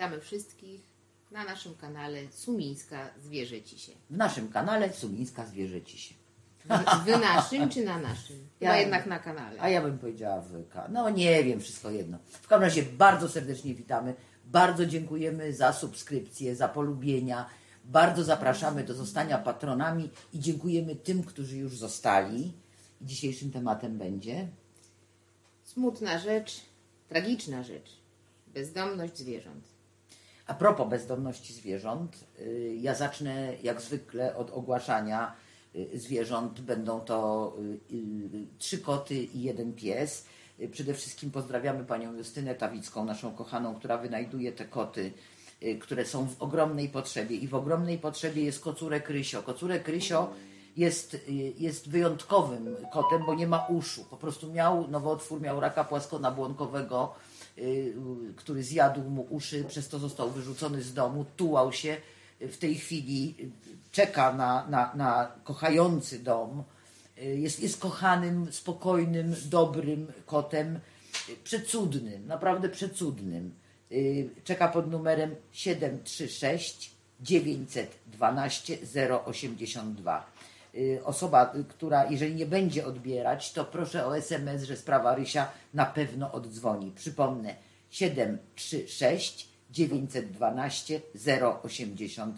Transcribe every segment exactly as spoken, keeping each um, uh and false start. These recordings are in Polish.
Witamy wszystkich na naszym kanale Sumińska Zwierzę Ci się. W naszym kanale Sumińska Zwierzę Ci się. W, w naszym czy na naszym? Chyba Ja- jednak na kanale. A ja bym powiedziała w K. No nie wiem, wszystko jedno. W każdym razie bardzo serdecznie witamy. Bardzo dziękujemy za subskrypcje, za polubienia. Bardzo zapraszamy do zostania patronami i dziękujemy tym, którzy już zostali. I dzisiejszym tematem będzie... Smutna rzecz, tragiczna rzecz. Bezdomność zwierząt. A propos bezdomności zwierząt, y, ja zacznę jak zwykle od ogłaszania y, zwierząt. Będą to y, y, trzy koty i jeden pies. Y, Przede wszystkim pozdrawiamy panią Justynę Tawicką, naszą kochaną, która wynajduje te koty, y, które są w ogromnej potrzebie. I w ogromnej potrzebie jest kocurek Rysio. Kocurek Rysio jest, y, jest wyjątkowym kotem, bo nie ma uszu. Po prostu miał nowotwór, miał raka płaskonabłonkowego, y, który zjadł mu uszy, przez to został wyrzucony z domu, tułał się. W tej chwili czeka na, na, na kochający dom. Y, Jest, jest kochanym, spokojnym, dobrym kotem. y, Przecudnym, naprawdę przecudnym. Y, Czeka pod numerem siedem trzy sześć dziewięć jedna dwa zero osiem dwa. Y, Osoba, y, która jeżeli nie będzie odbierać, to proszę o es em es, że sprawa Rysia na pewno oddzwoni. Przypomnę, siedem trzy sześć dziewięć jedna dwa zero osiem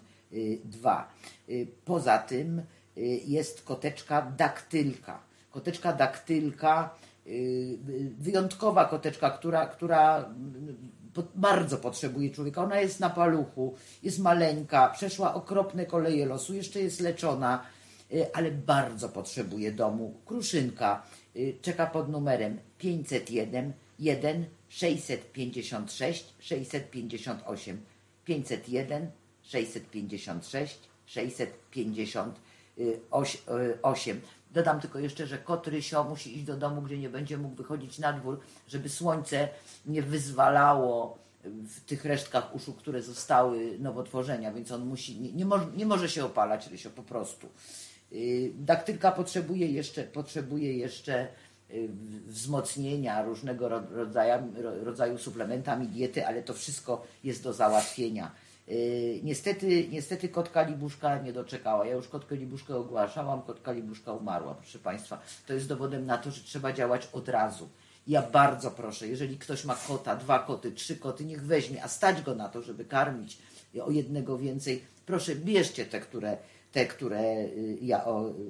dwa. Y, Poza tym y, jest koteczka daktylka. Koteczka daktylka, y, y, wyjątkowa koteczka, która, która y, po- bardzo potrzebuje człowieka. Ona jest na paluchu, jest maleńka, przeszła okropne koleje losu, jeszcze jest leczona, y, ale bardzo potrzebuje domu. Kruszynka y, czeka pod numerem pięćset jeden jeden sześćset pięćdziesiąt sześć sześćset pięćdziesiąt osiem. pięćset jeden sześćset pięćdziesiąt sześć sześćset pięćdziesiąt osiem. Dodam tylko jeszcze, że kot Rysio musi iść do domu, gdzie nie będzie mógł wychodzić na dwór, żeby słońce nie wyzwalało w tych resztkach uszu, które zostały nowotworzenia, więc on musi, nie, nie, może, nie może się opalać Rysio po prostu. Y, Daktylka potrzebuje jeszcze, potrzebuje jeszcze y, wzmocnienia różnego ro- rodzaju, ro- rodzaju suplementami diety, ale to wszystko jest do załatwienia. Y, Niestety, niestety kotka Libuszka nie doczekała. Ja już kotkę Libuszkę ogłaszałam, kotka Libuszka umarła, proszę Państwa. To jest dowodem na to, że trzeba działać od razu. Ja bardzo proszę, jeżeli ktoś ma kota, dwa koty, trzy koty, niech weźmie, a stać go na to, żeby karmić o jednego więcej. Proszę, bierzcie te, które, te, które y, ja o, y,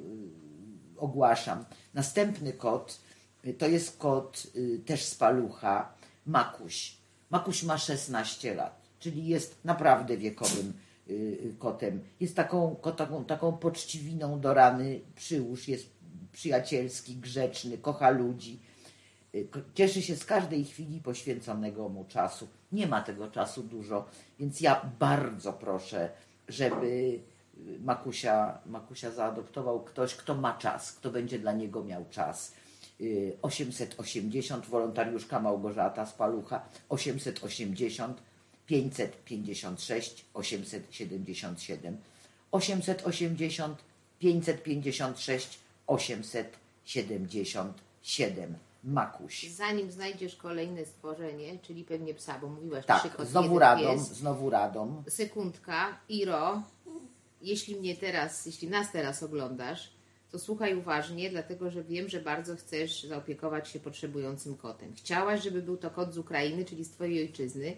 ogłaszam. Następny kot y, to jest kot y, też z palucha, Makuś. Makuś ma szesnaście lat, czyli jest naprawdę wiekowym y, y, kotem. Jest taką, ko- taką, taką poczciwiną do rany przyłóż, jest przyjacielski, grzeczny, kocha ludzi. Y, ko- Cieszy się z każdej chwili poświęconego mu czasu. Nie ma tego czasu dużo, więc ja bardzo proszę, żeby y, Makusia, Makusia zaadoptował ktoś, kto ma czas, kto będzie dla niego miał czas. Y, osiemset osiemdziesiąt, wolontariuszka Małgorzata z Palucha, osiemset osiemdziesiąt pięćset pięćdziesiąt sześć osiemset siedemdziesiąt siedem, osiemset osiemdziesiąt pięćset pięćdziesiąt sześć osiemset siedemdziesiąt siedem. Makuś. Zanim znajdziesz kolejne stworzenie, czyli pewnie psa, bo mówiłaś trzy Tak, koty, znowu jeden Radom, pies. znowu Radom. Sekundka, Iro, jeśli mnie teraz, jeśli nas teraz oglądasz, to słuchaj uważnie, dlatego że wiem, że bardzo chcesz zaopiekować się potrzebującym kotem. Chciałaś, żeby był to kot z Ukrainy, czyli z Twojej ojczyzny,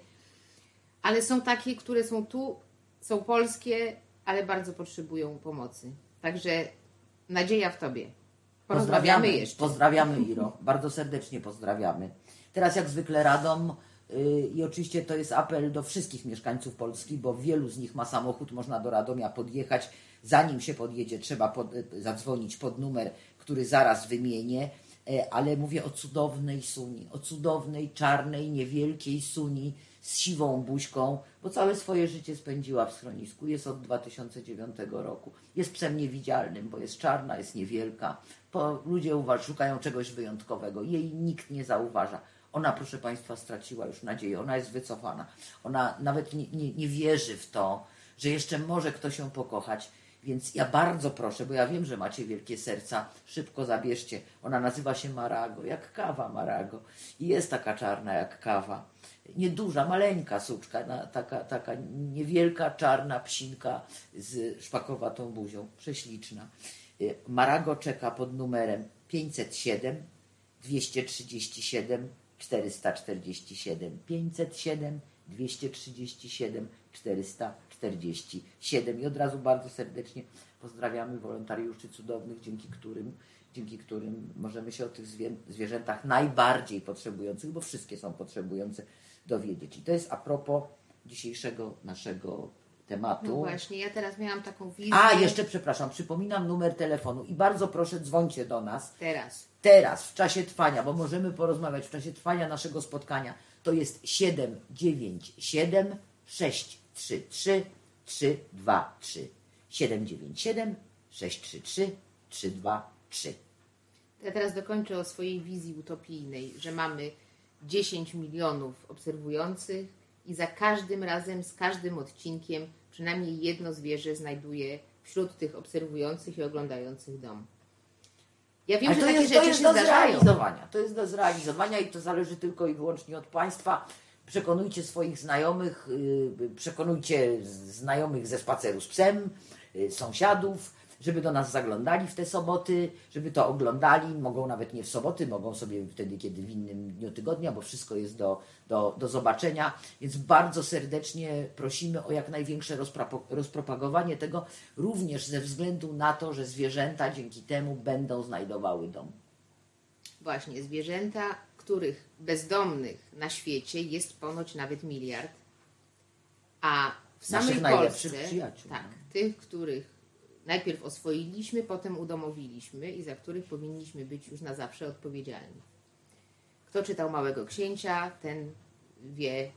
ale są takie, które są tu, są polskie, ale bardzo potrzebują pomocy. Także nadzieja w Tobie. Porozmawiamy jeszcze. Pozdrawiamy Iro, bardzo serdecznie pozdrawiamy. Teraz jak zwykle Radom yy, i oczywiście to jest apel do wszystkich mieszkańców Polski, bo wielu z nich ma samochód, można do Radomia podjechać. Zanim się podjedzie, trzeba pod, zadzwonić pod numer, który zaraz wymienię, e, ale mówię o cudownej suni, o cudownej, czarnej, niewielkiej suni z siwą buźką, bo całe swoje życie spędziła w schronisku. Jest od dwa tysiące dziewiątego roku. Jest psem niewidzialnym, bo jest czarna, jest niewielka. Po, ludzie uważ, szukają czegoś wyjątkowego. Jej nikt nie zauważa. Ona, proszę Państwa, straciła już nadzieję. Ona jest wycofana. Ona nawet nie, nie, nie wierzy w to, że jeszcze może ktoś ją pokochać. Więc ja bardzo proszę, bo ja wiem, że macie wielkie serca, szybko zabierzcie. Ona nazywa się Marago, jak kawa Marago. I jest taka czarna jak kawa. Nieduża, maleńka suczka, na, taka, taka niewielka, czarna psinka z szpakowatą buzią. Prześliczna. Marago czeka pod numerem pięćset siedem, dwieście trzydzieści siedem, czterysta czterdzieści siedem. pięćset siedem, dwieście trzydzieści siedem, czterysta czterdzieści siedem. I od razu bardzo serdecznie pozdrawiamy wolontariuszy cudownych, dzięki którym, dzięki którym możemy się o tych zwię- zwierzętach najbardziej potrzebujących, bo wszystkie są potrzebujące, dowiedzieć. I to jest a propos dzisiejszego naszego tematu. No właśnie, ja teraz miałam taką wizję. A, jeszcze przepraszam, przypominam numer telefonu i bardzo proszę, dzwońcie do nas. Teraz. Teraz, w czasie trwania, bo możemy porozmawiać w czasie trwania naszego spotkania. To jest siedem dziewięć siedem, sześć trzy trzy, trzy dwa trzy. siedem dziewięć siedem, sześć trzy trzy, trzy dwa trzy. Ja teraz dokończę o swojej wizji utopijnej, że mamy dziesięć milionów obserwujących i za każdym razem, z każdym odcinkiem przynajmniej jedno zwierzę znajduje wśród tych obserwujących i oglądających dom. Ja wiem, Ale że to takie jest, rzeczy to jest się do zdarzają. zrealizowania. To jest do zrealizowania i to zależy tylko i wyłącznie od Państwa. Przekonujcie swoich znajomych, yy, przekonujcie znajomych ze spaceru z psem, yy, sąsiadów, żeby do nas zaglądali w te soboty, żeby to oglądali. Mogą nawet nie w soboty, mogą sobie wtedy, kiedy w innym dniu tygodnia, bo wszystko jest do, do, do zobaczenia. Więc bardzo serdecznie prosimy o jak największe rozpro- rozpropagowanie tego, również ze względu na to, że zwierzęta dzięki temu będą znajdowały dom. Właśnie, zwierzęta, których bezdomnych na świecie jest ponoć nawet miliard, a w samej Naszych najlepszych Polsce, przyjaciół. tak, tych, których najpierw oswoiliśmy, potem udomowiliśmy i za których powinniśmy być już na zawsze odpowiedzialni. Kto czytał Małego Księcia, ten wie,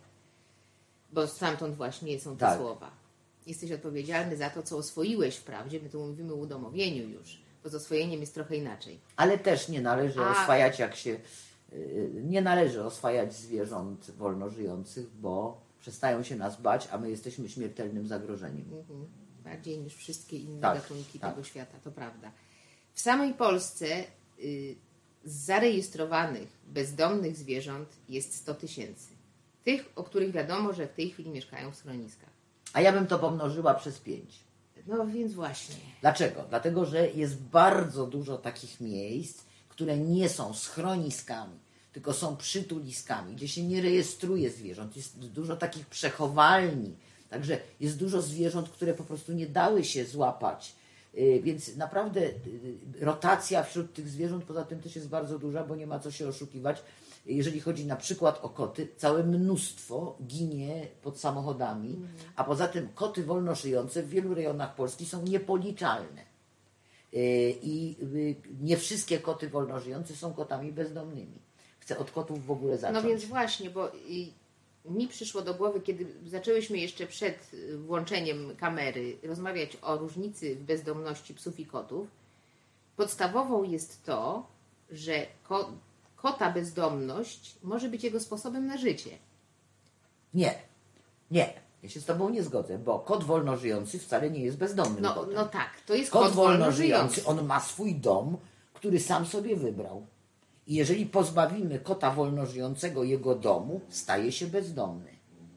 bo stamtąd właśnie są te Tak. słowa. Jesteś odpowiedzialny za to, co oswoiłeś wprawdzie, my tu mówimy o udomowieniu już, bo z oswojeniem jest trochę inaczej. Ale też nie należy A- oswajać, jak się yy, nie należy oswajać zwierząt wolno żyjących, bo przestają się nas bać, a my jesteśmy śmiertelnym zagrożeniem. Mhm. Bardziej niż wszystkie inne Tak, gatunki tak. tego świata, to prawda. W samej Polsce y, zarejestrowanych bezdomnych zwierząt jest sto tysięcy. Tych, o których wiadomo, że w tej chwili mieszkają w schroniskach. A ja bym to pomnożyła przez pięć. No więc właśnie. Dlaczego? Dlatego, że jest bardzo dużo takich miejsc, które nie są schroniskami, tylko są przytuliskami, gdzie się nie rejestruje zwierząt. Jest dużo takich przechowalni. Także jest dużo zwierząt, które po prostu nie dały się złapać. Yy, Więc naprawdę yy, rotacja wśród tych zwierząt poza tym też jest bardzo duża, bo nie ma co się oszukiwać. Jeżeli chodzi na przykład o koty, całe mnóstwo ginie pod samochodami, a poza tym koty wolno żyjące w wielu rejonach Polski są niepoliczalne. Yy, I yy, nie wszystkie koty wolno żyjące są kotami bezdomnymi. Chcę od kotów w ogóle zacząć. No więc właśnie, bo y, mi przyszło do głowy, kiedy zaczęłyśmy jeszcze przed y, włączeniem kamery rozmawiać o różnicy w bezdomności psów i kotów. Podstawową jest to, że ko- kota bezdomność może być jego sposobem na życie. Nie, nie. Ja się z Tobą nie zgodzę, bo kot wolno żyjący wcale nie jest bezdomnym No, kotem. no tak, to jest Kot kot wolno żyjący, wolno on ma swój dom, który sam sobie wybrał. I jeżeli pozbawimy kota wolno żyjącego jego domu, staje się bezdomny.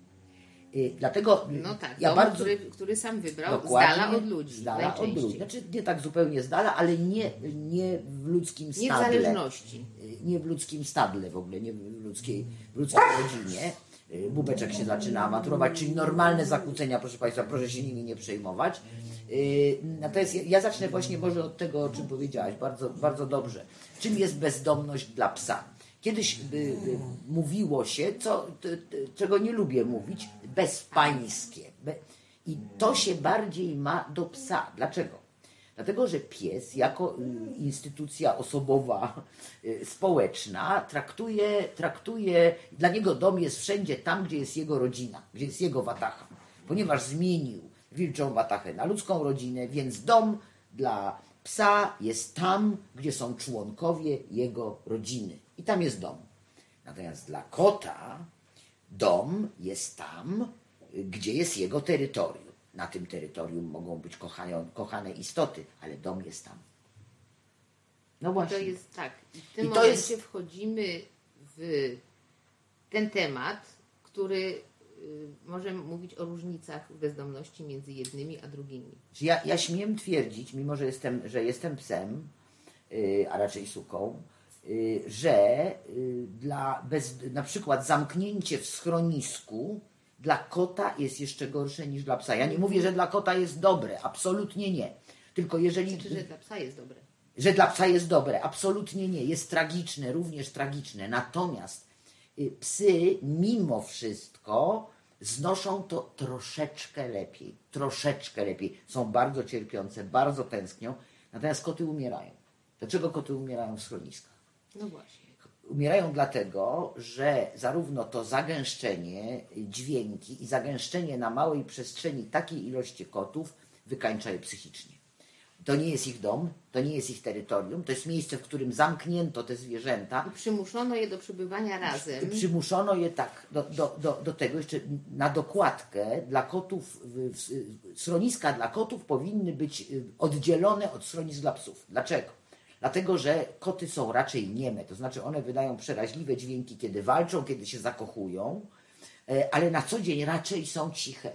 Y, dlatego No tak, ja dom, bardzo który, który sam wybrał, z dokładnie dala od ludzi. z dala od najczęściej. ludzi. Znaczy nie tak zupełnie z dala, ale nie, nie w ludzkim Nie w stadle. zależności. Y, Nie w ludzkim stadle w ogóle, nie w ludzkiej, w ludzkiej rodzinie. Y, Bubeczek się zaczyna maturować, czyli normalne zakłócenia, proszę Państwa, proszę się nimi nie przejmować. Yy, Natomiast ja, ja zacznę właśnie może od tego, o czym powiedziałaś, bardzo, bardzo dobrze. Czym jest bezdomność dla psa? Kiedyś y, y, mówiło się, co, t, t, czego nie lubię mówić, bezpańskie. Be, I to się bardziej ma do psa. Dlaczego? Dlatego, że pies jako y, instytucja osobowa, y, społeczna traktuje, traktuje, dla niego dom jest wszędzie tam, gdzie jest jego rodzina, gdzie jest jego watacha. Ponieważ zmienił wilczą watachę na ludzką rodzinę, więc dom dla psa jest tam, gdzie są członkowie jego rodziny. I tam jest dom. Natomiast dla kota dom jest tam, gdzie jest jego terytorium. na tym terytorium mogą być kochane, kochane istoty, ale dom jest tam. No właśnie. To jest tak. I w tym I to momencie jest... wchodzimy w ten temat, który y, może mówić o różnicach bezdomności między jednymi a drugimi. Ja, ja śmiem twierdzić, mimo że jestem, że jestem psem, yy, a raczej suką, yy, że yy, dla bez, na przykład zamknięcie w schronisku dla kota jest jeszcze gorsze niż dla psa. Ja nie mówię, że dla kota jest dobre, absolutnie nie. Tylko jeżeli... Znaczy, że dla psa jest dobre. Że dla psa jest dobre, absolutnie nie. Jest tragiczne, również tragiczne. Natomiast y, psy mimo wszystko znoszą to troszeczkę lepiej. Troszeczkę lepiej. Są bardzo cierpiące, bardzo tęsknią. Natomiast koty umierają. Dlaczego koty umierają w schroniskach? No właśnie. Umierają dlatego, że zarówno to zagęszczenie, dźwięki i zagęszczenie na małej przestrzeni takiej ilości kotów wykańcza je psychicznie. To nie jest ich dom, to nie jest ich terytorium, to jest miejsce, w którym zamknięto te zwierzęta. I przymuszono je do przebywania razem. Przymuszono je tak, do, do, do, do tego jeszcze na dokładkę dla kotów, w, w, schroniska dla kotów powinny być oddzielone od schronisk dla psów. Dlaczego? Dlatego, że koty są raczej nieme, to znaczy one wydają przeraźliwe dźwięki, kiedy walczą, kiedy się zakochują, ale na co dzień raczej są ciche.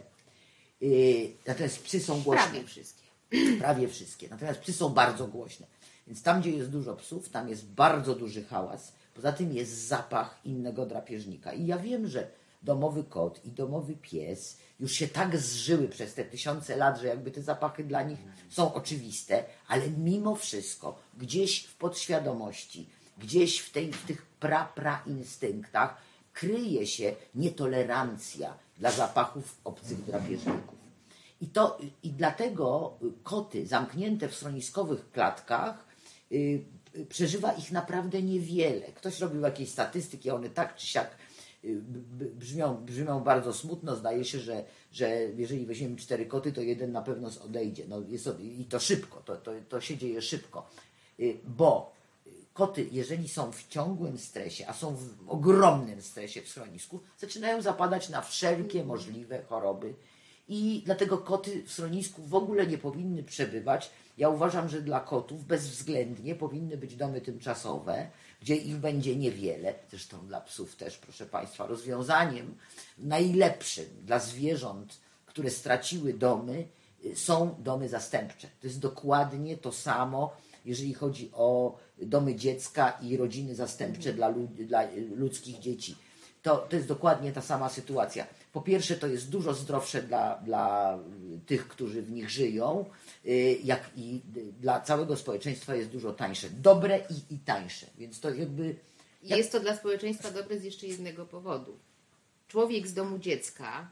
Natomiast psy są głośne. Prawie wszystkie. Prawie wszystkie. Natomiast psy są bardzo głośne. Więc tam, gdzie jest dużo psów, tam jest bardzo duży hałas. Poza tym jest zapach innego drapieżnika. I ja wiem, że domowy kot i domowy pies już się tak zżyły przez te tysiące lat, że jakby te zapachy dla nich są oczywiste, ale mimo wszystko gdzieś w podświadomości, gdzieś w, tej, w tych pra, pra instynktach kryje się nietolerancja dla zapachów obcych drapieżników. I, to, I dlatego koty zamknięte w schroniskowych klatkach yy, przeżywa ich naprawdę niewiele. Ktoś robił jakieś statystyki, one tak czy siak yy, brzmią, brzmią bardzo smutno. Zdaje się, że, że jeżeli weźmiemy cztery koty, to jeden na pewno odejdzie. No jest, i to szybko, to, to, to się dzieje szybko. Yy, bo koty, jeżeli są w ciągłym stresie, a są w ogromnym stresie w schronisku, zaczynają zapadać na wszelkie możliwe choroby. I dlatego koty w schronisku w ogóle nie powinny przebywać. Ja uważam, że dla kotów bezwzględnie powinny być domy tymczasowe, gdzie ich będzie niewiele. Zresztą dla psów też, proszę Państwa, rozwiązaniem najlepszym dla zwierząt, które straciły domy, są domy zastępcze. To jest dokładnie to samo, jeżeli chodzi o domy dziecka i rodziny zastępcze dla, lud dla ludzkich dzieci. To, to jest dokładnie ta sama sytuacja. Po pierwsze, to jest dużo zdrowsze dla, dla tych, którzy w nich żyją, jak i dla całego społeczeństwa jest dużo tańsze. Dobre i, i tańsze. Więc to jakby... Jak... Jest to dla społeczeństwa dobre z jeszcze jednego powodu. Człowiek z domu dziecka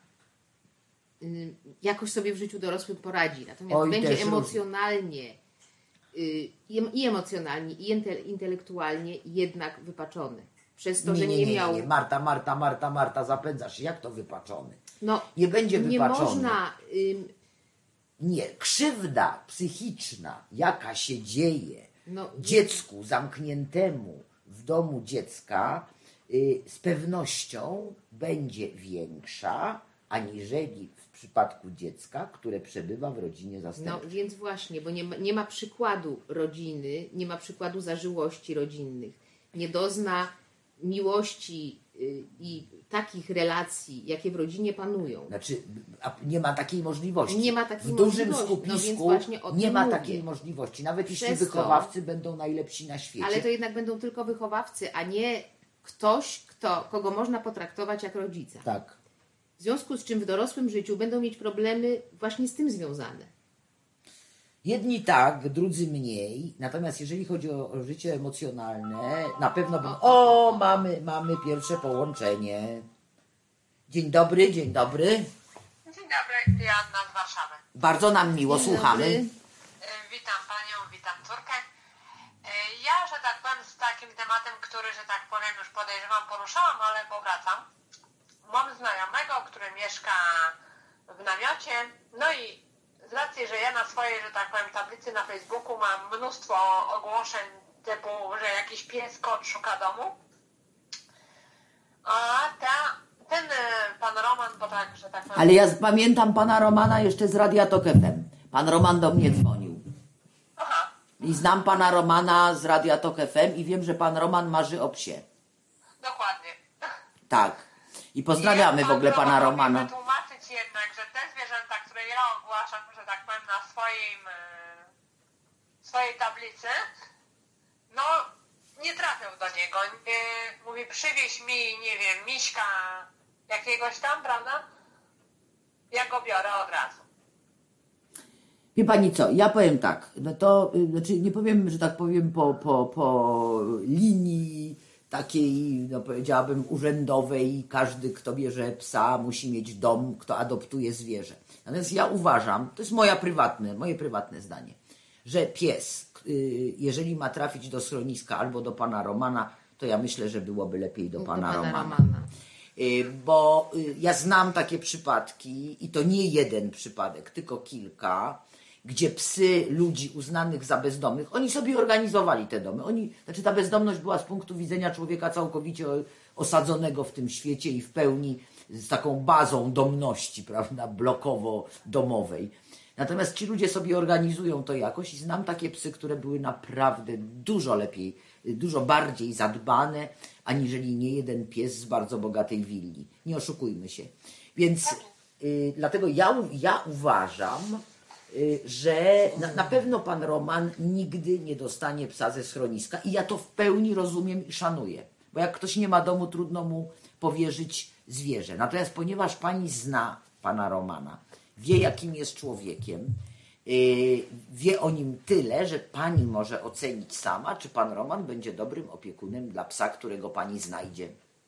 y, jakoś sobie w życiu dorosłym poradzi, natomiast Oj, będzie też emocjonalnie y, i emocjonalnie, i intelektualnie jednak wypaczony. Przez to, nie, że nie, nie, nie miał... Nie. Marta, Marta, Marta, Marta, zapędzasz się. Jak to wypaczony? No, nie będzie nie wypaczony. Można, ym... Nie, krzywda psychiczna, jaka się dzieje no, dziecku zamkniętemu w domu dziecka, yy, z pewnością będzie większa, aniżeli w przypadku dziecka, które przebywa w rodzinie zastępczej. No więc właśnie, bo nie ma, nie ma przykładu rodziny, nie ma przykładu zażyłości rodzinnych. Nie dozna miłości y, i takich relacji, jakie w rodzinie panują. Znaczy, a nie ma takiej możliwości. Nie ma takiej w dużym możliwości. No skupisku więc właśnie o tym nie ma mówię. takiej możliwości. Nawet Przez jeśli wychowawcy to, będą najlepsi na świecie. Ale to jednak będą tylko wychowawcy, a nie ktoś, kto, kogo można potraktować jak rodzica. Tak. W związku z czym w dorosłym życiu będą mieć problemy właśnie z tym związane. Jedni tak, drudzy mniej. Natomiast jeżeli chodzi o, o życie emocjonalne, na pewno bym... O, mamy, mamy pierwsze połączenie. Dzień dobry, dzień dobry. Dzień dobry, Joanna z Warszawy. Bardzo nam miło, Dzień słuchamy. dobry. Witam Panią, witam córkę. Ja, że tak powiem, z takim tematem, który, że tak powiem, już podejrzewam, poruszałam, ale powracam. Mam znajomego, który mieszka w namiocie, no i z racji, że ja na swojej, że tak powiem, tablicy na Facebooku mam mnóstwo ogłoszeń typu, że jakiś pies, kot szuka domu, a ta, ten e, pan Roman, bo tak, że tak powiem... Ale ja pamiętam pana Romana jeszcze z Radia Tok F M. Pan Roman do mnie dzwonił. Aha. I znam pana Romana z Radia Tok F M i wiem, że pan Roman marzy o psie. Dokładnie. Tak. I pozdrawiamy w ogóle pana Romana. Chcę wytłumaczyć jednak, że te zwierzęta, które ja ogłaszam, że tak powiem, na swoim, e, swojej tablicy, no nie trafią do niego. Nie, mówi, przywieź mi, nie wiem, miśka jakiegoś tam, prawda? Ja go biorę od razu. Wie pani co, ja powiem tak, no to, y, znaczy nie powiem, że tak powiem po, po, po linii takiej, no powiedziałabym urzędowej, każdy kto bierze psa musi mieć dom, kto adoptuje zwierzę. Natomiast ja uważam, to jest moja prywatne, moje prywatne zdanie, że pies, y, jeżeli ma trafić do schroniska albo do pana Romana, to ja myślę, że byłoby lepiej do, Do pana, pana Romana. Romana. Y, Bo y, ja znam takie przypadki i to nie jeden przypadek, tylko kilka, gdzie psy ludzi uznanych za bezdomnych, oni sobie organizowali te domy. Oni, znaczy ta bezdomność była z punktu widzenia człowieka całkowicie osadzonego w tym świecie i w pełni z taką bazą domności, prawda, blokowo-domowej. Natomiast ci ludzie sobie organizują to jakoś i znam takie psy, które były naprawdę dużo lepiej, dużo bardziej zadbane, aniżeli nie jeden pies z bardzo bogatej willi. Nie oszukujmy się. Więc y, dlatego ja, ja uważam, y, że na, na pewno pan Roman nigdy nie dostanie psa ze schroniska i ja to w pełni rozumiem i szanuję. Bo jak ktoś nie ma domu, trudno mu powierzyć zwierzę. Natomiast ponieważ pani zna pana Romana, wie jakim jest człowiekiem, yy, wie o nim tyle, że pani może ocenić sama, czy pan Roman będzie dobrym opiekunem dla psa, którego pani znajdzie.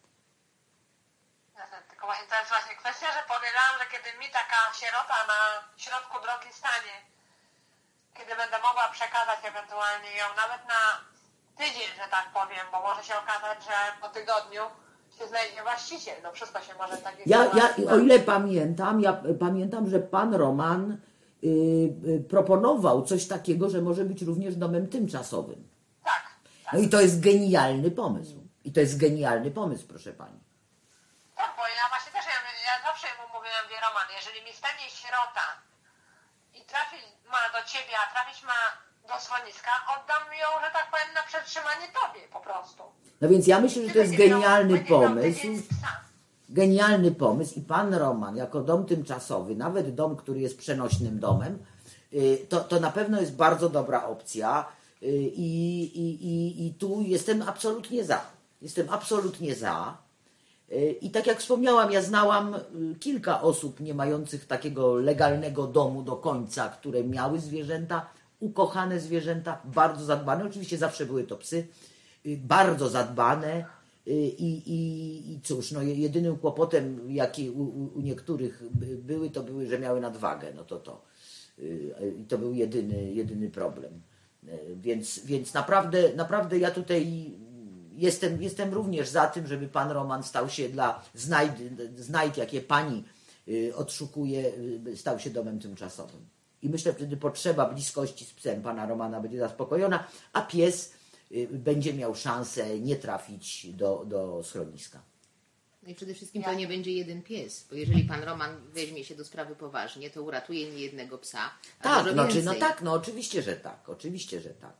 Tylko właśnie to jest właśnie kwestia, że powiedziałam, że kiedy mi taka sierota na środku drogi stanie, kiedy będę mogła przekazać ewentualnie ją nawet na tydzień, że tak powiem, bo może się okazać, że po tygodniu się znajdzie właściciel. No wszystko się może tak... Ja, ja o ile pamiętam, ja pamiętam, że pan Roman yy, yy, proponował coś takiego, że może być również domem tymczasowym. Tak, tak. No i to jest genialny pomysł. I to jest genialny pomysł, proszę pani. Tak, bo ja właśnie też, ja, ja zawsze mu mówiłam, wie Roman, jeżeli mi stanie sierota i trafi ma do ciebie, a trafić ma do schroniska, oddam ją, że tak powiem, na przetrzymanie tobie po prostu. No więc ja myślę, że to jest Będzie miał- genialny będzie miał pomysł. tydzień z psa. Genialny pomysł i pan Roman jako dom tymczasowy, nawet dom, który jest przenośnym domem, y, to, to na pewno jest bardzo dobra opcja y, i, i, i, i tu jestem absolutnie za. Jestem absolutnie za. Y, I tak jak wspomniałam, ja znałam y, kilka osób nie mających takiego legalnego domu do końca, które miały zwierzęta, ukochane zwierzęta, bardzo zadbane. Oczywiście zawsze były to psy, y, bardzo zadbane. I, i, I cóż, no jedynym kłopotem, jaki u, u niektórych by- były, to były, że miały nadwagę. No to to. I to był jedyny, jedyny problem. Y, Więc, więc naprawdę, naprawdę ja tutaj jestem, jestem również za tym, żeby pan Roman stał się dla znajd, znajd jakie pani y, odszukuje, y, stał się domem tymczasowym. I myślę, że wtedy potrzeba bliskości z psem pana Romana będzie zaspokojona, a pies y, będzie miał szansę nie trafić do, do schroniska. No i przede wszystkim to nie będzie jeden pies, bo jeżeli pan Roman weźmie się do sprawy poważnie, to uratuje nie jednego psa, a Tak, dużo no, czy, więcej. no tak, no oczywiście, że tak, oczywiście, że tak.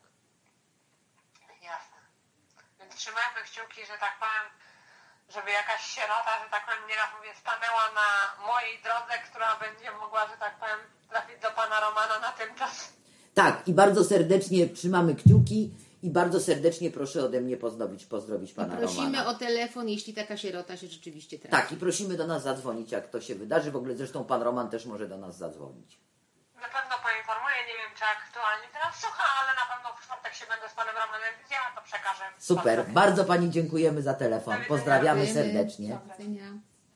Jasne. Więc trzymajmy kciuki, że tak powiem, żeby jakaś sierota, że tak powiem, nieraz mówię, stanęła na mojej drodze, która będzie mogła, że tak powiem, trafić do pana Romana na tym czas. Tak, i bardzo serdecznie trzymamy kciuki i bardzo serdecznie proszę ode mnie pozdrowić, pozdrowić pana Prosimy Romana. o telefon, jeśli taka sierota się rzeczywiście trafi. Tak, i prosimy do nas zadzwonić, jak to się wydarzy. W ogóle zresztą pan Roman też może do nas zadzwonić. Na pewno poinformuję, nie wiem czy aktualnie teraz słucha, ale na pewno w czwartek się będę z panem Romanem widziała, to przekażę. Super, Pozdrowienia. bardzo pani dziękujemy za telefon. Pozdrawiamy serdecznie. Do widzenia.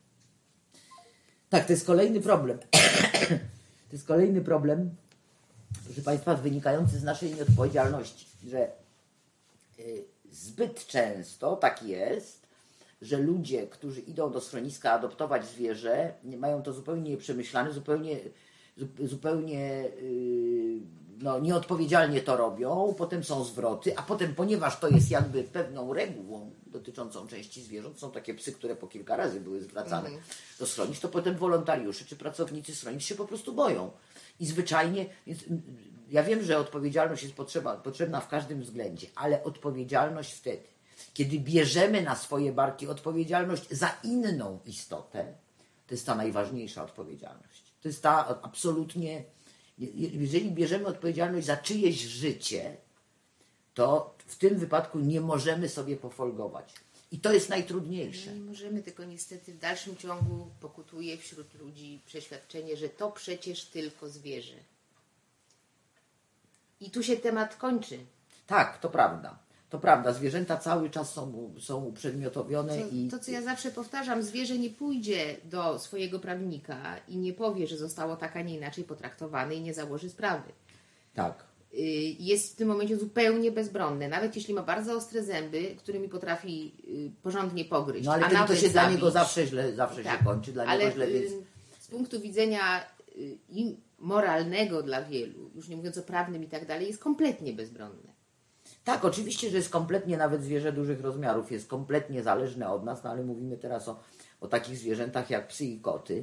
Tak, to jest kolejny problem. To jest kolejny problem, proszę państwa, wynikający z naszej nieodpowiedzialności, że y, zbyt często tak jest, że ludzie, którzy idą do schroniska adoptować zwierzę, nie mają to zupełnie nieprzemyślane, zupełnie, zupełnie no, nieodpowiedzialnie to robią, potem są zwroty, a potem, ponieważ to jest jakby pewną regułą dotyczącą części zwierząt, są takie psy, które po kilka razy były zwracane mm. do schronisk, to potem wolontariusze czy pracownicy schronisk się po prostu boją. I zwyczajnie, więc ja wiem, że odpowiedzialność jest potrzeba, potrzebna w każdym względzie, ale odpowiedzialność wtedy, kiedy bierzemy na swoje barki odpowiedzialność za inną istotę, to jest ta najważniejsza odpowiedzialność. To jest ta absolutnie, jeżeli bierzemy odpowiedzialność za czyjeś życie, to w tym wypadku nie możemy sobie pofolgować. I to jest najtrudniejsze. Nie możemy, tylko niestety w dalszym ciągu pokutuje wśród ludzi przeświadczenie, że to przecież tylko zwierzę. I tu się temat kończy. Tak, to prawda. To prawda, zwierzęta cały czas są, są uprzedmiotowione. To, i to, co ja zawsze powtarzam, zwierzę nie pójdzie do swojego prawnika i nie powie, że zostało tak, a nie inaczej potraktowane i nie założy sprawy. Tak. Jest w tym momencie zupełnie bezbronne. Nawet jeśli ma bardzo ostre zęby, którymi potrafi porządnie pogryźć. No ale a to nawet się zabić. dla niego zawsze źle zawsze tak. się kończy. Dla ale niego źle, więc... z punktu widzenia i moralnego dla wielu, już nie mówiąc o prawnym i tak dalej, jest kompletnie bezbronne. Tak, oczywiście, że jest kompletnie, nawet zwierzę dużych rozmiarów jest kompletnie zależne od nas, no ale mówimy teraz o, o takich zwierzętach jak psy i koty.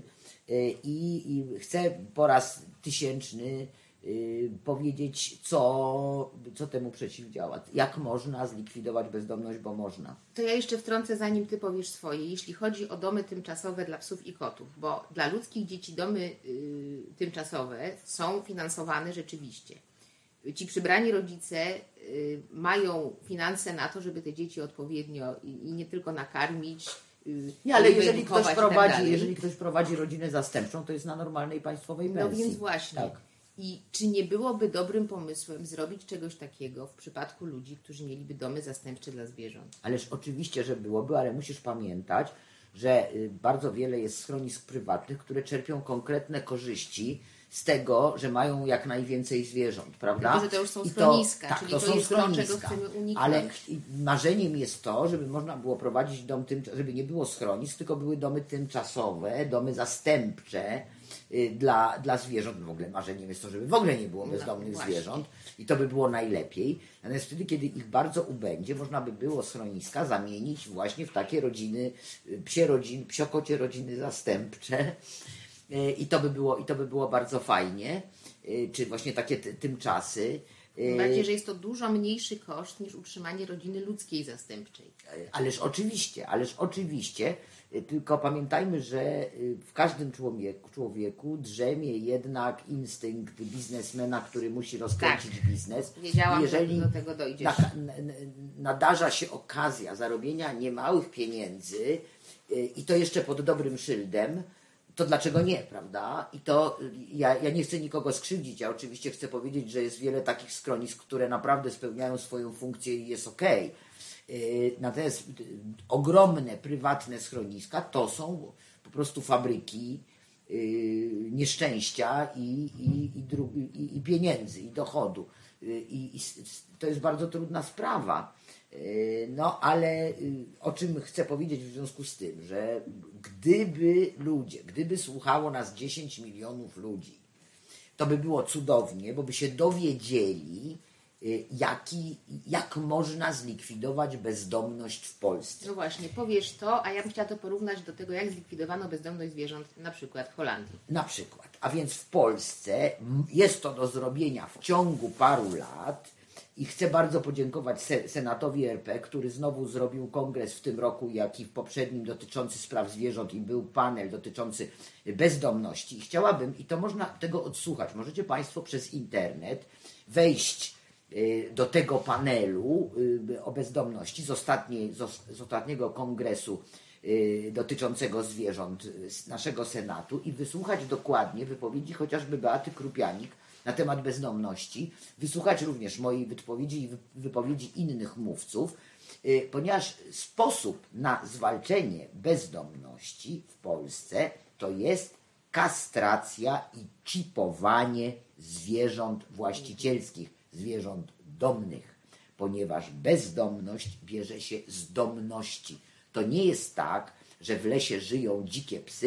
I, i chcę po raz tysięczny y, powiedzieć, co, co temu przeciwdziała. Jak można zlikwidować bezdomność, bo można. To ja jeszcze wtrącę, zanim Ty powiesz swoje. Jeśli chodzi o domy tymczasowe dla psów i kotów, bo dla ludzkich dzieci domy y, tymczasowe są finansowane rzeczywiście. Ci przybrani rodzice y, mają finanse na to, żeby te dzieci odpowiednio i, i nie tylko nakarmić. Y, nie, ale jeżeli ktoś, prowadzi, tak jeżeli ktoś prowadzi rodzinę zastępczą, to jest na normalnej państwowej pensji. No więc właśnie. Tak. I czy nie byłoby dobrym pomysłem zrobić czegoś takiego w przypadku ludzi, którzy mieliby domy zastępcze dla zwierząt? Ależ oczywiście, że byłoby, ale musisz pamiętać, że bardzo wiele jest schronisk prywatnych, które czerpią konkretne korzyści z tego, że mają jak najwięcej zwierząt, prawda? Tylko, że to już są schroniska, to, tak, czyli to, to są jest schroniska, to, czego chcemy uniknąć. Ale marzeniem jest to, żeby można było prowadzić dom tymczasowy, żeby nie było schronisk, tylko były domy tymczasowe, domy zastępcze y, dla, dla zwierząt. W ogóle marzeniem jest to, żeby w ogóle nie było bezdomnych no, zwierząt i to by było najlepiej. Natomiast wtedy, kiedy ich bardzo ubędzie, można by było schroniska zamienić właśnie w takie rodziny, psie rodziny, psiokocie rodziny zastępcze. I to by było, i to by było bardzo fajnie, czy właśnie takie t- tymczasy. Tym bardziej, że jest to dużo mniejszy koszt niż utrzymanie rodziny ludzkiej zastępczej. Ależ oczywiście, ależ oczywiście, tylko pamiętajmy, że w każdym człowieku, człowieku drzemie jednak instynkt biznesmena, który musi rozkręcić tak. biznes. Wiedziałam, jeżeli że do tego dojdziesz. Na, nadarza się okazja zarobienia niemałych pieniędzy i to jeszcze pod dobrym szyldem, to dlaczego nie, prawda? I to ja, ja nie chcę nikogo skrzywdzić, ja oczywiście chcę powiedzieć, że jest wiele takich schronisk, które naprawdę spełniają swoją funkcję i jest okej. Yy, natomiast yy, ogromne, prywatne schroniska to są po prostu fabryki yy, nieszczęścia i, i, i, dru, i, i pieniędzy, i dochodu. Yy, i, I to jest bardzo trudna sprawa. No, ale o czym chcę powiedzieć w związku z tym, że gdyby ludzie, gdyby słuchało nas dziesięć milionów ludzi, to by było cudownie, bo by się dowiedzieli, jaki, jak można zlikwidować bezdomność w Polsce. No właśnie, powiesz to, a ja bym chciała to porównać do tego, jak zlikwidowano bezdomność zwierząt na przykład w Holandii. Na przykład. A więc w Polsce jest to do zrobienia w ciągu paru lat. I chcę bardzo podziękować Senatowi R P, który znowu zrobił kongres w tym roku, jak i w poprzednim, dotyczący spraw zwierząt i był panel dotyczący bezdomności. I chciałabym, i to można tego odsłuchać, możecie Państwo przez internet wejść do tego panelu o bezdomności z, ostatniej, z ostatniego kongresu dotyczącego zwierząt z naszego Senatu i wysłuchać dokładnie wypowiedzi chociażby Beaty Krupianik na temat bezdomności, wysłuchać również mojej wypowiedzi i wypowiedzi innych mówców, ponieważ sposób na zwalczenie bezdomności w Polsce to jest kastracja i czipowanie zwierząt właścicielskich, zwierząt domnych, ponieważ bezdomność bierze się z domności. To nie jest tak, że w lesie żyją dzikie psy,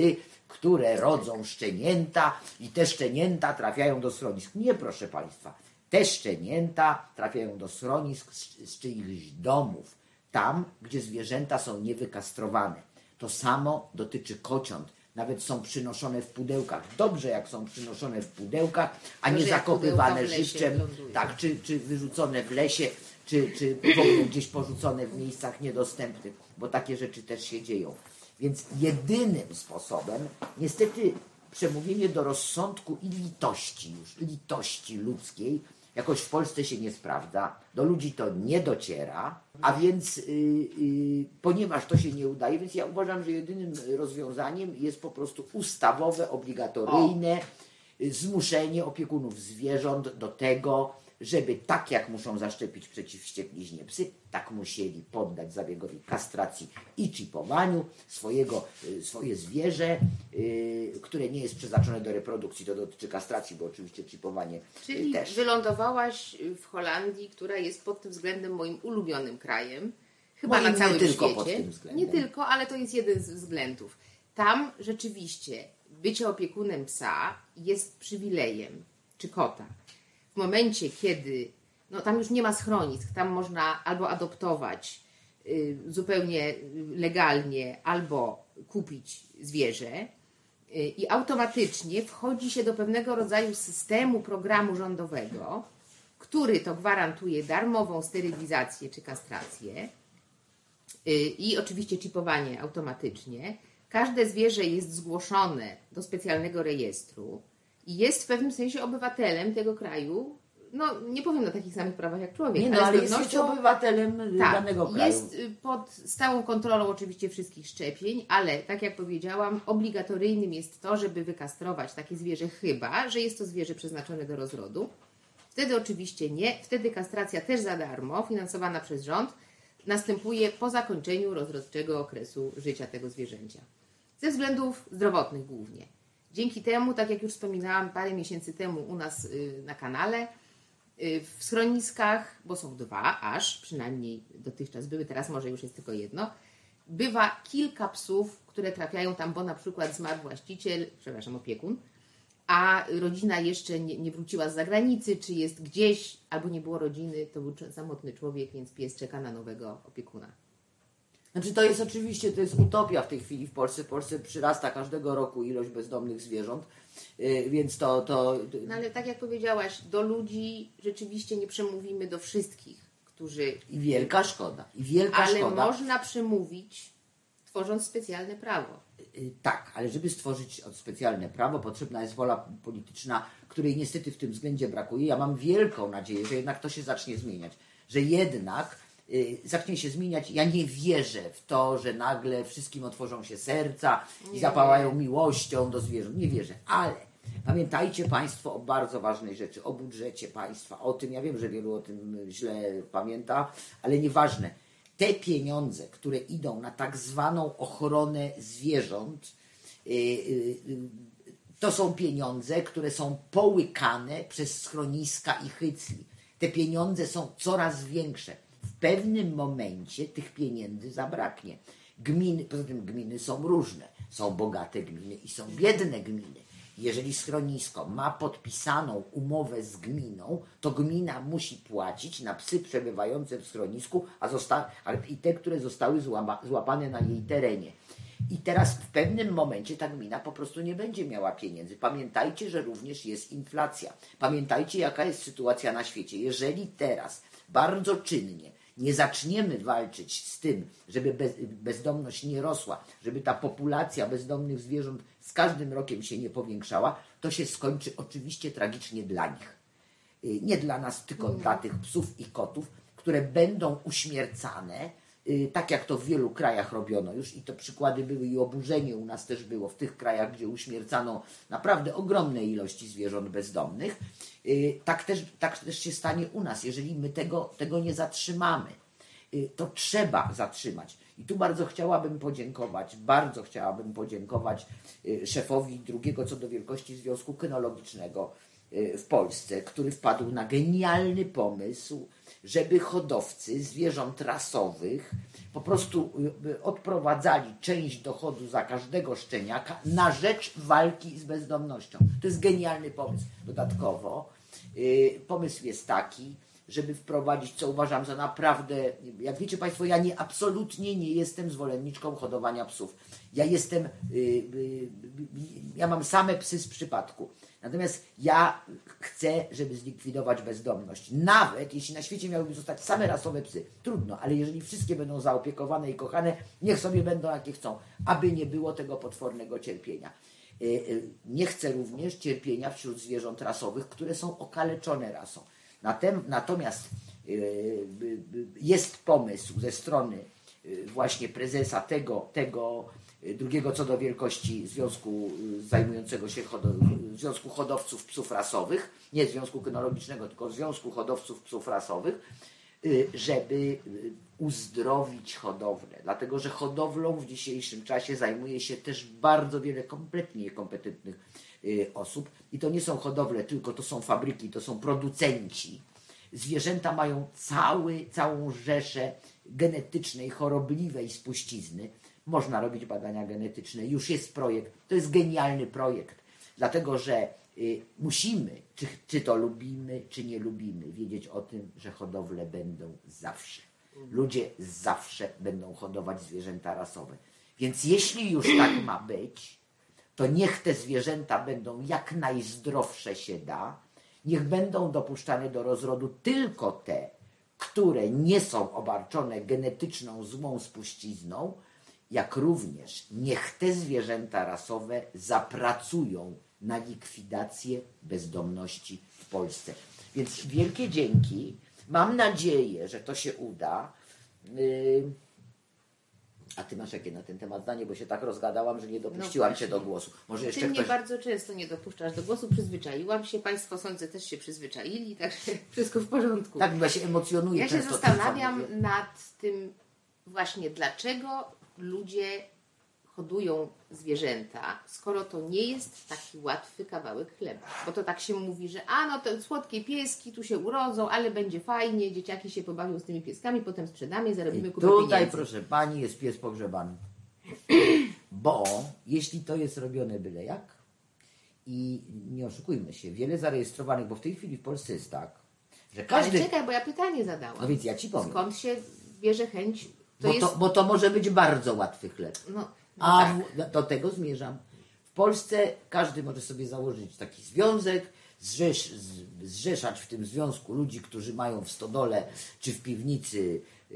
które rodzą szczenięta i te szczenięta trafiają do schronisk. Nie, proszę Państwa. Te szczenięta trafiają do schronisk z, z czyichś domów, tam, gdzie zwierzęta są niewykastrowane. To samo dotyczy kociąt. Nawet są przynoszone w pudełkach. Dobrze, jak są przynoszone w pudełkach, a nie zakopywane żywczem, tak, czy, czy wyrzucone w lesie, czy, czy w ogóle gdzieś porzucone w miejscach niedostępnych, bo takie rzeczy też się dzieją. Więc jedynym sposobem, niestety, przemówienie do rozsądku i litości już, litości ludzkiej, jakoś w Polsce się nie sprawdza, do ludzi to nie dociera, a więc yy, yy, ponieważ to się nie udaje, więc ja uważam, że jedynym rozwiązaniem jest po prostu ustawowe, obligatoryjne o. zmuszenie opiekunów zwierząt do tego, żeby tak jak muszą zaszczepić przeciw wściekliźnie psy, tak musieli poddać zabiegowi kastracji i czipowaniu swojego, swoje zwierzę, yy, które nie jest przeznaczone do reprodukcji. To dotyczy kastracji, bo oczywiście czipowanie Czyli też. wylądowałaś w Holandii, która jest pod tym względem moim ulubionym krajem. Chyba Moim na całym nie tylko świecie. pod tym względem. Nie tylko, ale to jest jeden z względów. Tam rzeczywiście bycie opiekunem psa jest przywilejem, czy kota. W momencie, kiedy, no tam już nie ma schronisk, tam można albo adoptować y, zupełnie legalnie, albo kupić zwierzę y, i automatycznie wchodzi się do pewnego rodzaju systemu, programu rządowego, który to gwarantuje darmową sterylizację czy kastrację y, i oczywiście czipowanie automatycznie. Każde zwierzę jest zgłoszone do specjalnego rejestru i jest w pewnym sensie obywatelem tego kraju, no nie powiem na takich samych prawach jak człowiek, Nie, no, ale, ale z jest pewnością obywatelem tak, danego kraju. jest pod stałą kontrolą oczywiście wszystkich szczepień, ale tak jak powiedziałam, obligatoryjnym jest to, żeby wykastrować takie zwierzę, chyba że jest to zwierzę przeznaczone do rozrodu. Wtedy oczywiście nie, wtedy kastracja też za darmo, finansowana przez rząd, następuje po zakończeniu rozrodczego okresu życia tego zwierzęcia. Ze względów zdrowotnych głównie. Dzięki temu, tak jak już wspominałam parę miesięcy temu u nas y, na kanale, y, w schroniskach, bo są dwa aż, przynajmniej dotychczas były, teraz może już jest tylko jedno, bywa kilka psów, które trafiają tam, bo na przykład zmarł właściciel, przepraszam, opiekun, a rodzina jeszcze nie, nie wróciła z zagranicy, czy jest gdzieś, albo nie było rodziny, to był samotny człowiek, więc pies czeka na nowego opiekuna. Znaczy to jest oczywiście, to jest utopia w tej chwili w Polsce. W Polsce przyrasta każdego roku ilość bezdomnych zwierząt, yy, więc to... to... No ale tak jak powiedziałaś, do ludzi rzeczywiście nie przemówimy, do wszystkich, którzy... I wielka szkoda. I wielka ale szkoda. można przemówić, tworząc specjalne prawo. Yy, tak, ale żeby stworzyć specjalne prawo, potrzebna jest wola polityczna, której niestety w tym względzie brakuje. Ja mam wielką nadzieję, że jednak to się zacznie zmieniać. Że jednak zacznie się zmieniać. Ja nie wierzę w to, że nagle wszystkim otworzą się serca i nie, zapałają nie. miłością do zwierząt. Nie wierzę, ale pamiętajcie Państwo o bardzo ważnej rzeczy, o budżecie państwa, o tym, ja wiem, że wielu o tym źle pamięta, ale nieważne. Te pieniądze, które idą na tak zwaną ochronę zwierząt, to są pieniądze, które są połykane przez schroniska i hycli. Te pieniądze są coraz większe. W pewnym momencie tych pieniędzy zabraknie. Gminy, poza tym gminy są różne. Są bogate gminy i są biedne gminy. Jeżeli schronisko ma podpisaną umowę z gminą, to gmina musi płacić na psy przebywające w schronisku, a zosta- ale i te, które zostały złama- złapane na jej terenie. I teraz w pewnym momencie ta gmina po prostu nie będzie miała pieniędzy. Pamiętajcie, że również jest inflacja. Pamiętajcie, jaka jest sytuacja na świecie. Jeżeli teraz bardzo czynnie nie zaczniemy walczyć z tym, żeby bez, bezdomność nie rosła, żeby ta populacja bezdomnych zwierząt z każdym rokiem się nie powiększała, to się skończy oczywiście tragicznie dla nich. Nie dla nas, tylko mm. dla tych psów i kotów, które będą uśmiercane, tak jak to w wielu krajach robiono już i to przykłady były i oburzenie u nas też było w tych krajach, gdzie uśmiercano naprawdę ogromne ilości zwierząt bezdomnych. Tak też, tak też się stanie u nas, jeżeli my tego, tego nie zatrzymamy. To trzeba zatrzymać. I tu bardzo chciałabym podziękować, bardzo chciałabym podziękować szefowi drugiego co do wielkości Związku Kynologicznego, w Polsce, który wpadł na genialny pomysł, żeby hodowcy zwierząt rasowych po prostu odprowadzali część dochodu za każdego szczeniaka na rzecz walki z bezdomnością. To jest genialny pomysł. Dodatkowo pomysł jest taki, żeby wprowadzić, co uważam za naprawdę, jak wiecie Państwo, ja nie, absolutnie nie jestem zwolenniczką hodowania psów. Ja jestem, ja mam same psy z przypadku. Natomiast ja chcę, żeby zlikwidować bezdomność. Nawet jeśli na świecie miałyby zostać same rasowe psy. Trudno, ale jeżeli wszystkie będą zaopiekowane i kochane, niech sobie będą jakie chcą, aby nie było tego potwornego cierpienia. Nie chcę również cierpienia wśród zwierząt rasowych, które są okaleczone rasą. Natomiast jest pomysł ze strony właśnie prezesa tego, tego drugiego co do wielkości związku zajmującego się hodo- Związku Hodowców Psów Rasowych, nie Związku Kynologicznego, tylko Związku Hodowców Psów Rasowych, żeby uzdrowić hodowlę. Dlatego, że hodowlą w dzisiejszym czasie zajmuje się też bardzo wiele kompletnie niekompetentnych osób. I to nie są hodowle tylko, to są fabryki, to są producenci. Zwierzęta mają cały, całą rzeszę genetycznej, chorobliwej spuścizny. Można robić badania genetyczne. Już jest projekt. To jest genialny projekt. Dlatego, że y, musimy, czy, czy to lubimy, czy nie lubimy, wiedzieć o tym, że hodowle będą zawsze. Ludzie zawsze będą hodować zwierzęta rasowe. Więc jeśli już tak ma być, to niech te zwierzęta będą jak najzdrowsze się da. Niech będą dopuszczane do rozrodu tylko te, które nie są obarczone genetyczną złą spuścizną, jak również niech te zwierzęta rasowe zapracują na likwidację bezdomności w Polsce. Więc wielkie dzięki. Mam nadzieję, że to się uda. Yy... A ty masz jakie na ten temat zdanie, bo się tak rozgadałam, że nie dopuściłam no cię do głosu. Może jeszcze ty ktoś... mnie bardzo często nie dopuszczasz do głosu, przyzwyczaiłam się. Państwo sądzę też się przyzwyczaili, także wszystko w porządku. Tak, bo ja się emocjonuję. Ja się zastanawiam nad tym właśnie, dlaczego ludzie hodują zwierzęta, skoro to nie jest taki łatwy kawałek chleba. Bo to tak się mówi, że a no te słodkie pieski tu się urodzą, ale będzie fajnie, dzieciaki się pobawią z tymi pieskami, potem sprzedamy i zarobimy I kupę tutaj, pieniędzy. proszę pani, jest pies pogrzebany. Bo jeśli to jest robione byle jak i nie oszukujmy się, wiele zarejestrowanych, bo w tej chwili w Polsce jest tak, że każdy... Ale czekaj, bo ja pytanie zadałam. No więc ja ci powiem. Skąd się bierze chęć? To bo, jest... to, bo to może być bardzo łatwy chleb. No, no A tak. w, do tego zmierzam. W Polsce każdy może sobie założyć taki związek, zrzesz, z, zrzeszać w tym związku ludzi, którzy mają w stodole czy w piwnicy yy,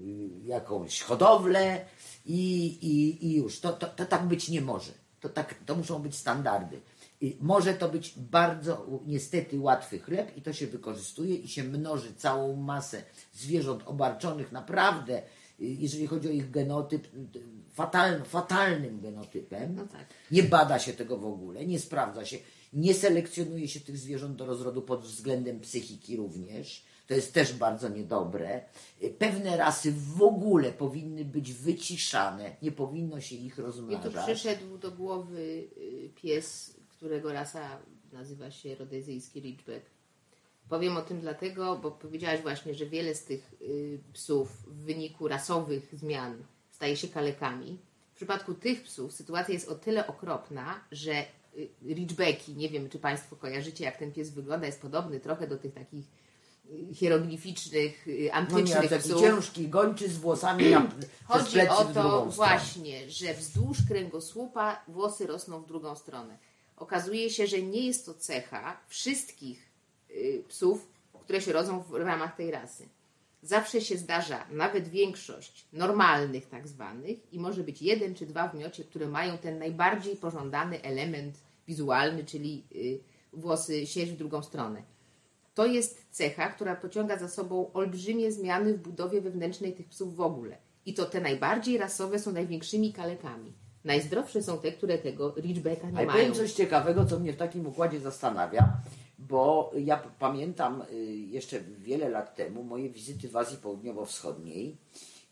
jakąś hodowlę i, i, i już. To, to, to tak być nie może. To, tak, to muszą być standardy. I może to być bardzo niestety łatwy chleb i to się wykorzystuje i się mnoży całą masę zwierząt obarczonych naprawdę, jeżeli chodzi o ich genotyp, fatalny, fatalnym genotypem. No tak. Nie bada się tego w ogóle, nie sprawdza się, nie selekcjonuje się tych zwierząt do rozrodu pod względem psychiki również. To jest też bardzo niedobre. Pewne rasy w ogóle powinny być wyciszane, nie powinno się ich rozmnażać. Mi tu przyszedł do głowy pies, którego rasa nazywa się rodezyjski Ridgeback. Powiem o tym dlatego, bo powiedziałaś właśnie, że wiele z tych y, psów w wyniku rasowych zmian staje się kalekami. W przypadku tych psów sytuacja jest o tyle okropna, że y, Ridgebacki, nie wiem czy Państwo kojarzycie jak ten pies wygląda, jest podobny trochę do tych takich y, hieroglificznych, y, antycznych no nie, psów. Ciężki, gończy z włosami na, Chodzi plecy o w to drugą właśnie, stronę. Że wzdłuż kręgosłupa włosy rosną w drugą stronę. Okazuje się, że nie jest to cecha wszystkich psów, które się rodzą w ramach tej rasy. Zawsze się zdarza nawet większość normalnych tak zwanych i może być jeden czy dwa w miocie, które mają ten najbardziej pożądany element wizualny, czyli włosy sierść w drugą stronę. To jest cecha, która pociąga za sobą olbrzymie zmiany w budowie wewnętrznej tych psów w ogóle. I to te najbardziej rasowe są największymi kalekami. Najzdrowsze są te, które tego Ridgebacka nie Ale mają. powiem coś ciekawego, co mnie w takim układzie zastanawia, bo ja pamiętam jeszcze wiele lat temu moje wizyty w Azji Południowo-Wschodniej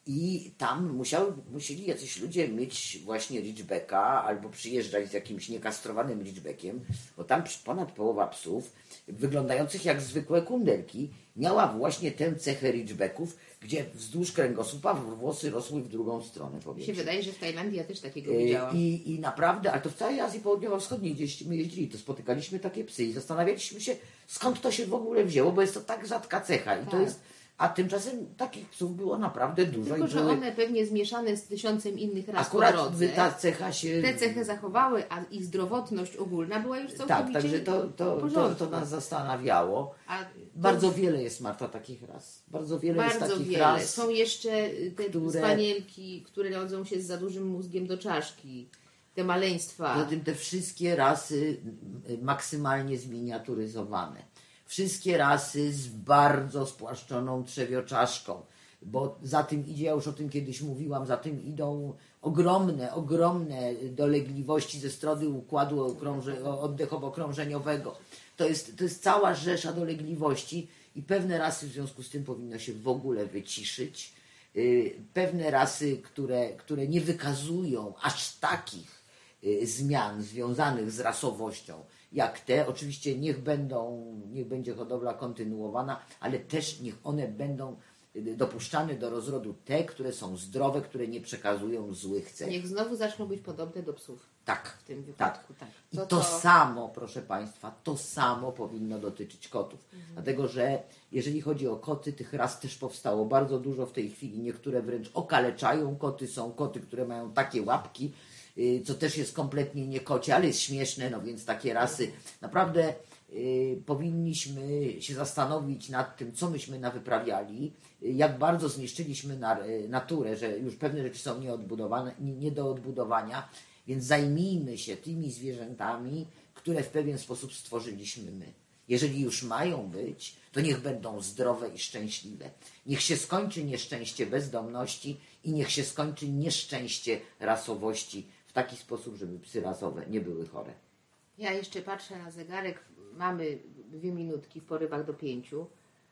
I tam musiał, musieli jacyś ludzie mieć właśnie ridgebacka albo przyjeżdżać z jakimś niekastrowanym ridgebackiem, bo tam ponad połowa psów, wyglądających jak zwykłe kundelki, miała właśnie tę cechę ridgebacków, gdzie wzdłuż kręgosłupa włosy rosły w drugą stronę. Mi się wydaje, że w Tajlandii ja też takiego E, widziałam. I, I naprawdę, ale to w całej Azji Południowo-Wschodniej, gdzieśmy jeździli, to spotykaliśmy takie psy i zastanawialiśmy się, skąd to się w ogóle wzięło, bo jest to tak rzadka cecha i to Tak. jest. A tymczasem takich psów było naprawdę dużo. Tylko, i że były... one pewnie zmieszane z tysiącem innych ras po Akurat drodze, ta cecha się... te cechy zachowały, a ich zdrowotność ogólna była już całkowicie Tak, także to, w to, to, porządku. to nas zastanawiało. A Bardzo to- wiele jest, Marta, takich ras. Bardzo wiele jest Bardzo takich wiele. ras. Są jeszcze te które- spanielki, które rodzą się z za dużym mózgiem do czaszki. Te maleństwa. Poza tym te wszystkie rasy m, maksymalnie zminiaturyzowane. Wszystkie rasy z bardzo spłaszczoną trzewioczaszką. Bo za tym idzie, ja już o tym kiedyś mówiłam, za tym idą ogromne, ogromne dolegliwości ze strony układu okrąże, oddechowo-krążeniowego. To jest, to jest cała rzesza dolegliwości i pewne rasy w związku z tym powinno się w ogóle wyciszyć. Yy, Pewne rasy, które, które nie wykazują aż takich yy, zmian związanych z rasowością jak te, oczywiście niech będą, niech będzie hodowla kontynuowana, ale też niech one będą dopuszczane do rozrodu te, które są zdrowe, które nie przekazują złych cech. Niech znowu zaczną być podobne do psów. Tak, W tym wypadku, tak. I To, to, co- samo, proszę Państwa, to samo powinno dotyczyć kotów. Mhm. Dlatego, że jeżeli chodzi o koty, tych ras też powstało bardzo dużo w tej chwili. Niektóre wręcz okaleczają koty. Są koty, które mają takie łapki, yy, co też jest kompletnie nie kocie, ale jest śmieszne, no więc takie rasy. Naprawdę yy, powinniśmy się zastanowić nad tym, co myśmy nawyprawiali, yy, jak bardzo zniszczyliśmy na, yy, naturę, że już pewne rzeczy są nieodbudowane, nie, nie do odbudowania. Więc zajmijmy się tymi zwierzętami, które w pewien sposób stworzyliśmy my. Jeżeli już mają być, to niech będą zdrowe i szczęśliwe. Niech się skończy nieszczęście bezdomności i niech się skończy nieszczęście rasowości w taki sposób, żeby psy rasowe nie były chore. Ja jeszcze patrzę na zegarek, mamy dwie minutki w porywach do pięciu,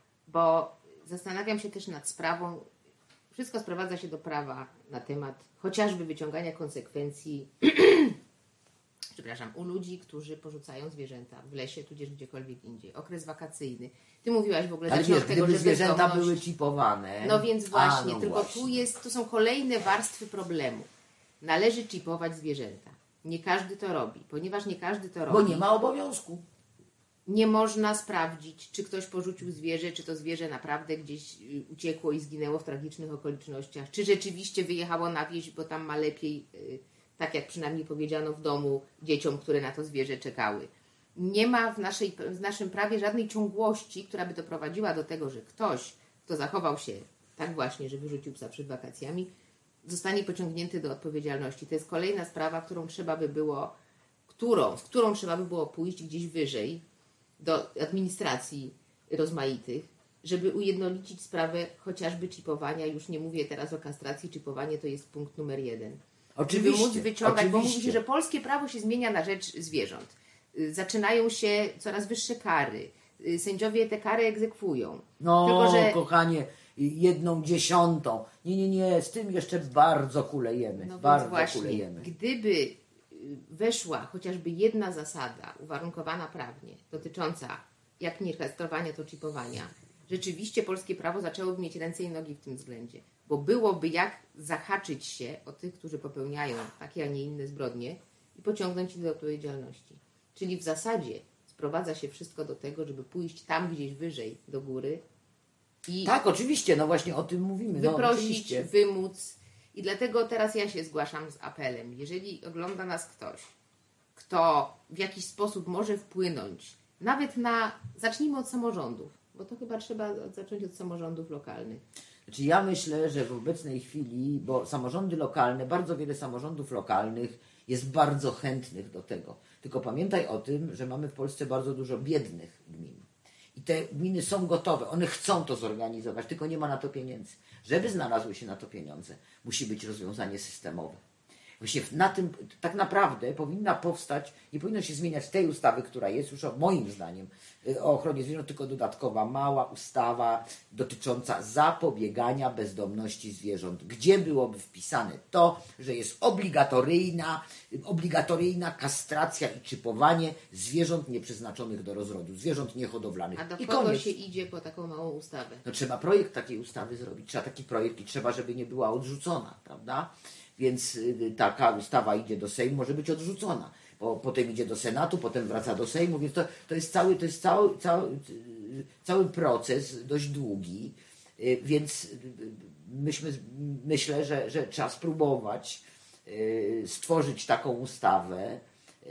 bo zastanawiam się też nad sprawą, wszystko sprowadza się do prawa na temat chociażby wyciągania konsekwencji przepraszam, u ludzi, którzy porzucają zwierzęta w lesie, tudzież gdziekolwiek indziej. Okres wakacyjny. Ty mówiłaś w ogóle Ale zacznę wiesz, od tego, gdyby że zwierzęta bezdomność... były chipowane... No więc właśnie, A, no tylko właśnie. tu jest, to są kolejne warstwy problemu. Należy chipować zwierzęta. Nie każdy to robi, ponieważ nie każdy to robi. Bo nie ma obowiązku. Nie można sprawdzić, czy ktoś porzucił zwierzę, czy to zwierzę naprawdę gdzieś y, uciekło i zginęło w tragicznych okolicznościach, czy rzeczywiście wyjechało na wieś, bo tam ma lepiej, y, tak jak przynajmniej powiedziano w domu dzieciom, które na to zwierzę czekały. Nie ma w, naszej, w naszym prawie żadnej ciągłości, która by doprowadziła do tego, że ktoś, kto zachował się tak właśnie, że wyrzucił psa przed wakacjami, zostanie pociągnięty do odpowiedzialności. To jest kolejna sprawa, którą trzeba by było, którą, w którą trzeba by było pójść gdzieś wyżej, do administracji rozmaitych, żeby ujednolicić sprawę chociażby chipowania. Już nie mówię teraz o kastracji, chipowanie to jest punkt numer jeden. Oczywiście, Żeby móc wyciągać, bo mówi oczywiście. się, że polskie prawo się zmienia na rzecz zwierząt. Y, Zaczynają się coraz wyższe kary. Y, Sędziowie te kary egzekwują. No, Tylko, że kochanie, jedną dziesiątą. Nie, nie, nie, z tym jeszcze bardzo kulejemy. No więc bardzo właśnie, kulejemy. gdyby y, weszła chociażby jedna zasada uwarunkowana prawnie, dotycząca jak nie kastrowania, to chipowania, rzeczywiście polskie prawo zaczęłoby mieć ręce i nogi w tym względzie. Bo byłoby jak zahaczyć się o tych, którzy popełniają takie, a nie inne zbrodnie i pociągnąć ich do odpowiedzialności. Czyli w zasadzie sprowadza się wszystko do tego, żeby pójść tam gdzieś wyżej, do góry i Tak, oczywiście, no właśnie o tym mówimy. No, wyprosić, oczywiście. wymóc. I dlatego teraz ja się zgłaszam z apelem. Jeżeli ogląda nas ktoś, kto w jakiś sposób może wpłynąć, nawet na... Zacznijmy od samorządów, bo to chyba trzeba zacząć od samorządów lokalnych. Znaczy ja myślę, że w obecnej chwili, bo samorządy lokalne, bardzo wiele samorządów lokalnych jest bardzo chętnych do tego. Tylko pamiętaj o tym, że mamy w Polsce bardzo dużo biednych gmin. I te gminy są gotowe, one chcą to zorganizować, tylko nie ma na to pieniędzy. Żeby znalazły się na to pieniądze, musi być rozwiązanie systemowe. Właśnie na tym tak naprawdę powinna powstać, nie powinno się zmieniać tej ustawy, która jest już o, moim zdaniem o ochronie zwierząt, tylko dodatkowa mała ustawa dotycząca zapobiegania bezdomności zwierząt, gdzie byłoby wpisane to, że jest obligatoryjna, obligatoryjna kastracja i czypowanie zwierząt nieprzeznaczonych do rozrodu, zwierząt niehodowlanych. A do I kogo koniec. się idzie po taką małą ustawę? No trzeba projekt takiej ustawy zrobić, trzeba taki projekt i trzeba, żeby nie była odrzucona, prawda? Więc y, taka ustawa idzie do Sejmu, może być odrzucona, bo potem idzie do Senatu, potem wraca do Sejmu, więc to, to jest, cały, to jest cały, cały, y, cały proces dość długi, y, więc y, myśmy, myślę, że, że trzeba spróbować y, stworzyć taką ustawę,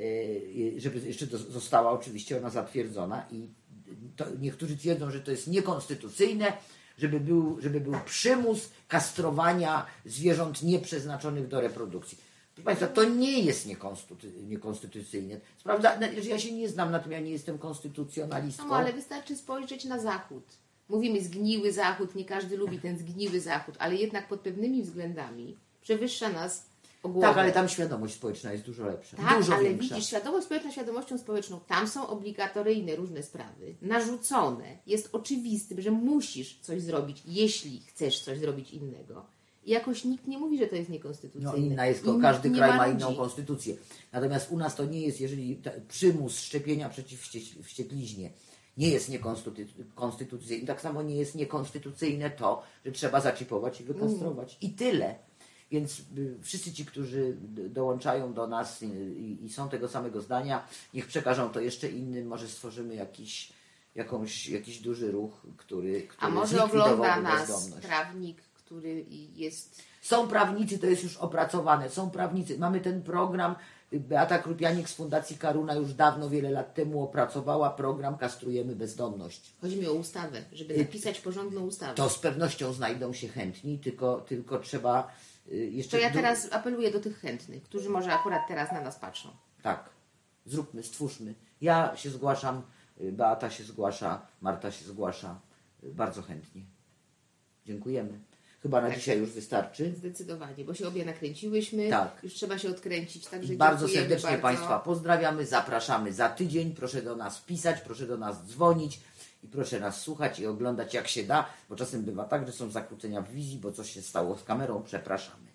y, żeby jeszcze do, została oczywiście ona zatwierdzona i to, niektórzy twierdzą, że to jest niekonstytucyjne, żeby był, żeby był przymus kastrowania zwierząt nieprzeznaczonych do reprodukcji. Proszę Państwa, to nie jest niekonstytu- niekonstytucyjne. Sprawdza, ja się nie znam na tym, ja nie jestem konstytucjonalistką. No, ale wystarczy spojrzeć na Zachód. Mówimy zgniły Zachód, nie każdy lubi ten zgniły Zachód, ale jednak pod pewnymi względami przewyższa nas o głowę. Tak, ale tam świadomość społeczna jest dużo lepsza. Tak, dużo ale większa. widzisz, świadomość społeczna świadomością społeczną, tam są obligatoryjne różne sprawy, narzucone. Jest oczywistym, że musisz coś zrobić, jeśli chcesz coś zrobić innego. I jakoś nikt nie mówi, że to jest niekonstytucyjne. No inna jest, I każdy nie kraj ma marudzi. inną konstytucję. Natomiast u nas to nie jest, jeżeli ta, przymus szczepienia przeciw wście- wściekliźnie nie jest niekonstytucyjny, tak samo nie jest niekonstytucyjne to, że trzeba zaczipować i wykastrować. I tyle. Więc y, wszyscy ci, którzy d- dołączają do nas i, i są tego samego zdania, niech przekażą to jeszcze innym, może stworzymy jakiś, jakąś, jakiś duży ruch, który, który A może ogląda zlikwidowałby nas bezdomność. prawnik, który jest... Są prawnicy, to jest już opracowane, są prawnicy. Mamy ten program, Beata Krupianik z Fundacji Karuna już dawno, wiele lat temu opracowała program Kastrujemy bezdomność. Chodzi mi o ustawę, żeby napisać porządną ustawę. To z pewnością znajdą się chętni, tylko, tylko trzeba y, jeszcze... To ja du- teraz apeluję do tych chętnych, którzy może akurat teraz na nas patrzą. Tak, zróbmy, stwórzmy. Ja się zgłaszam, y, Beata się zgłasza, Marta się zgłasza. Y, Bardzo chętnie. Dziękujemy. Chyba na Tak. dzisiaj już wystarczy. Zdecydowanie, bo się obie nakręciłyśmy, Tak. już trzeba się odkręcić, także Bardzo dziękujemy serdecznie bardzo. Państwa pozdrawiamy, zapraszamy za tydzień, proszę do nas pisać, proszę do nas dzwonić i proszę nas słuchać i oglądać jak się da, bo czasem bywa tak, że są zakłócenia w wizji, bo coś się stało z kamerą, przepraszamy.